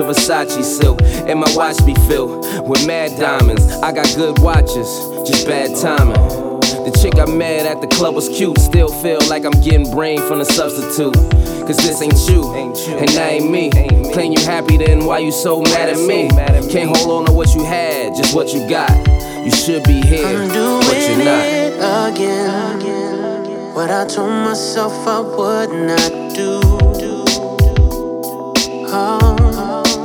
Versace silk, and my watch be filled with mad diamonds. I got good watches, just bad timing. The chick I met at the club was cute, still feel like I'm getting brain from the substitute. Cause this ain't you, and that ain't me. Claim you happy, then why you so mad at me? Can't hold on to what you had, just what you got. You should be here, but you're not. I'm doing it again, what I told myself I would not do. Oh,